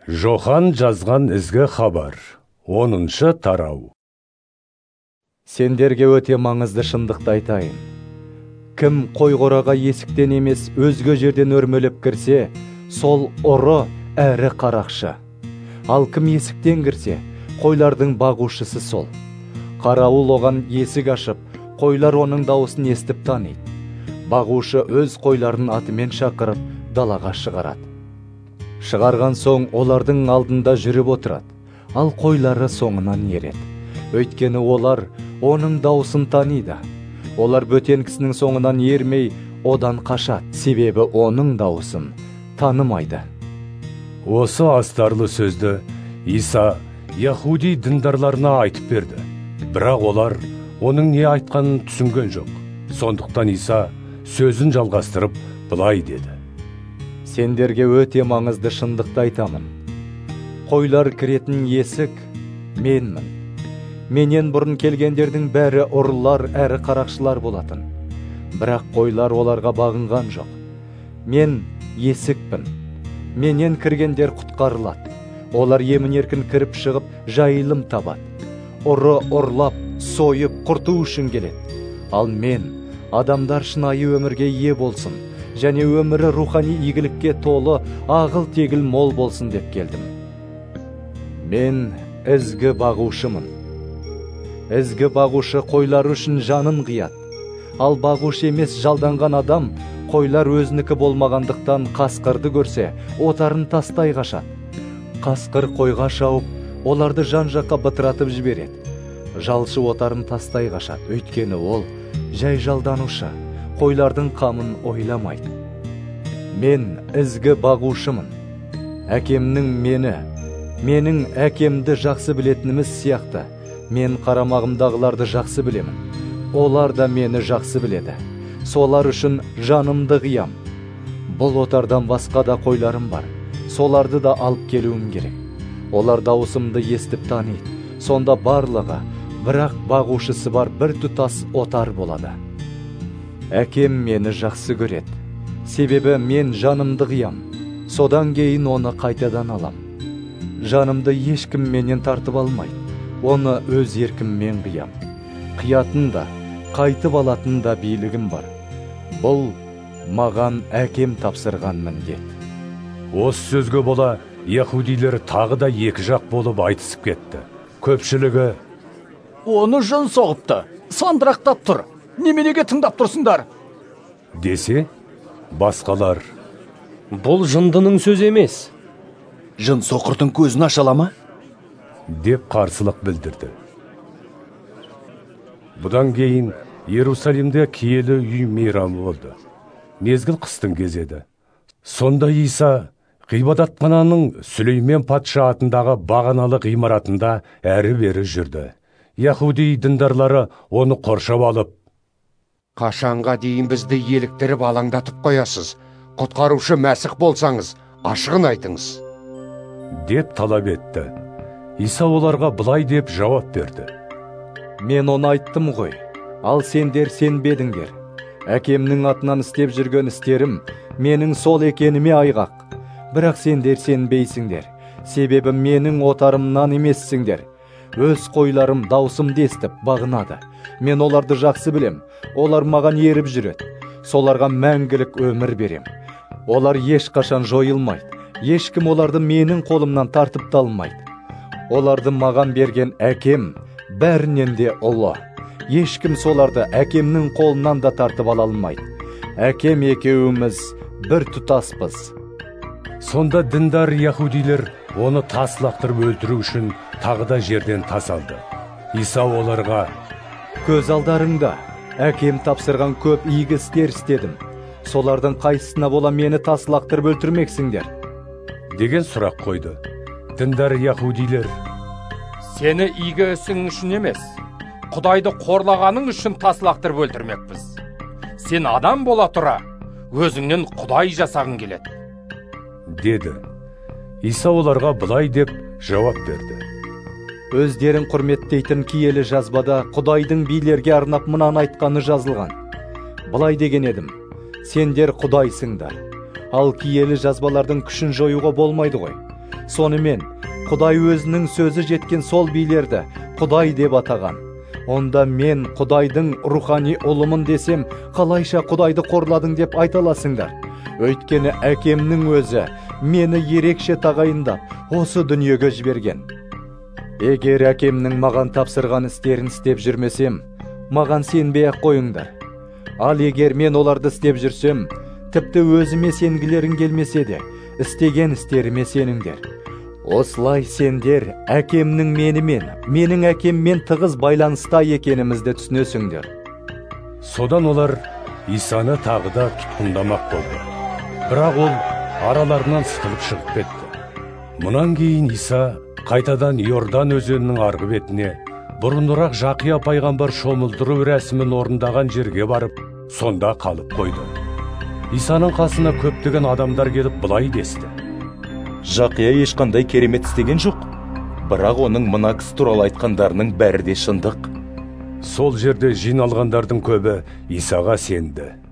Жохан жазған ізгі хабар. 10-шы тарау. Сендерге өте маңызды шындықты айтайын. Кім қой қораға есіктен емес өзге жерден өрмелеп кірсе, сол ұры әрі қарақшы. Ал кім есіктен кірсе, қойлардың бағушысы сол. Қарауыл оған есік ашып, қойлар оның дауысын естіп таниды. Бағушы өз қойларын атымен шақырып, далаға шығарады. Шығарған соң олардың алдында жүріп отырады, ал қойлары соңынан ереді. Өйткені олар оның дауысын таниды. Олар бөтен кісінің соңынан ермей, одан қашады, себебі оның дауысын танымайды. Осы астарлы сөзді Иса Яхуди діндарларына айтып берді. Бірақ олар оның не айтқанын түсінген жоқ. Сондықтан Иса сөзін жалғастырып былай деді. Сендерге өте маңызды шындықты айтамын. Қойлар кіретін есік менмін. Менен бұрын келгендердің бәрі ұрылар әрі қарақшылар болатын. Бірақ қойлар оларға бағынған жоқ. Мен есікпін. Менен кіргендер құтқарылады. Олар емін-еркін кіріп шығып жайылым табады. Ұры ұрлап, сойып, құрту үшін келеді. Ал мен адамдар шынайы өмірге ие болсын, және өмірі рухани игілікке толы, ағыл-тегіл мол болсын деп келдім. Мен ізгі бағушымын. Ізгі бағушы қойлар үшін жанын қияды. Ал бағушы емес жалданған адам, қойлар өзінікі болмағандықтан қасқырды көрсе, отарын тастай қашады. Қасқыр қойға шауып, оларды жан-жаққа бытыратып жібереді. Жалшы отарын тастай қашады, өйткені ол жай жалданушы, қойлардың қамын ойламайды. Мен ізгі бағушымын. Әкемнің менің әкемді жақсы білетініміз сияқты, мен қарамағымдағыларды жақсы білемін. Олар да мені жақсы біледі. Солар үшін жанымды қиям. Бұл отардан басқа да қойларым бар. Соларды да алып келуім керек. Олар дауысымды естіп таниды. Сонда барлығы, бірақ бағушысы бар бір тұтас отар болады. Әкем мені жақсы көреді. Себебі мен жанымды қиям. Содан кейін оны қайтадан алам. Жанымды ешкім менен тартып алмайды. Оны өз еркіммен қиям. Қиятын да, қайтып алатын да билігім бар. Бұл маған әкем тапсырған міндет. Осы сөзге бола Яхудилер тағы да екі жақ болып айтысып кетті. Көпшілігі: оны жын соғыпты, сандырақтап тұр. Неменеге тыңдап тұрсыңдар? Десе, басқалар: бұл жындының сөзі емес. Жын соқырдың көзін аша ала ма? деп қарсылық білдірді. Бұдан кейін Иерусалимде киелі үй мейрамы болды. Мезгіл қыстың кезі еді. Сонда Иса ғибадатхананың Сүлеймен патша атындағы бағаналы ғимаратында әрі-бері жүрді. Яхуди діндарлары оны қоршап алып: қашанға дейін бізді еліктіріп алаңдатып қоясыз? Құтқарушы Мәсіх болсаңыз, ашығын айтыңыз, деп талап етті. Иса оларға былай деп жауап берді: мен оны айттым ғой, ал сендер сенбедіңдер. Әкемнің атынан істеп жүрген істерім менің сол екеніме айғақ. Бірақ сендер сенбейсіңдер, себебі менің отарымнан емессіңдер. Өз қойларым даусымды естіп бағынады. Мен оларды жақсы білем, олар маған еріп жүреді. Соларға мәңгілік өмір берем. Олар ешқашан жойылмайды. Ешкім оларды менің қолымнан тартып та алмайды. Оларды маған берген әкем бәрінен де ұлы. Ешкім соларды әкемнің қолынан да тартып ала алмайды. Әкем екеуіміз бір тұтаспыз. Сонда діндар Яхудилер оны тас лақтырып өлтіру үшін тағы да жерден тас алды. Иса оларға: көз алдарыңда әкем тапсырған көп игі істер істедім. Солардың қайсысына бола мені тас лақтырып өлтірмексіңдер? деген сұрақ қойды. Діндар Яхудилер: сені игі ісің үшін емес, Құдайды қорлағаның үшін тас лақтырып өлтірмекпіз. Сен адам бола тұра, өзіңнен Құдай жасағың келеді, деді. Иса оларға былай деп жауап берді: өздерін құрметтейтін киелі жазбада Құдайдың билерге арнап мынаны айтқаны жазылған. Былай деген едім: сендер Құдайсыңдар. Ал киелі жазбалардың күшін жоюға болмайды ғой. Сонымен Құдай өзінің сөзі жеткен сол билерді Құдай деп атаған. Онда мен Құдайдың рухани ұлымын десем, қалайша Құдайды қорладың деп айталасыңдар. Өйткені әкемнің өзі мені ерекше тағайындап, осы дүниеге жіберген. Егер әкемнің маған тапсырған істерін істеп жүрмесем, маған сенбей-ақ қойыңдар. Ал егер мен оларды істеп жүрсем, тіпті өзіме сенгілерің келмесе де, істеген істеріме сеніңдер. Осылай сендер әкемнің менімен, менің әкеммен тығыз байланыста екенімізді түсінесіңдер. Содан олар Исаны тағы да тұтқындамақ болды. Бірақ ол араларынан сытылып шығып кетті. Мұнан кейін Иса қайтадан Иордан өзенінің арғы бетіне, бұрынырақ Жақия пайғамбар шомылдыру рәсімін орындаған жерге барып, сонда қалып қойды. Исаның қасына көптеген адамдар келіп былай десті: Жақия ешқандай керемет істеген жоқ, бірақ оның мына кісі туралы айтқандарының бәрі де шындық. Сол жерде жиналғандардың көбі Исаға сенді.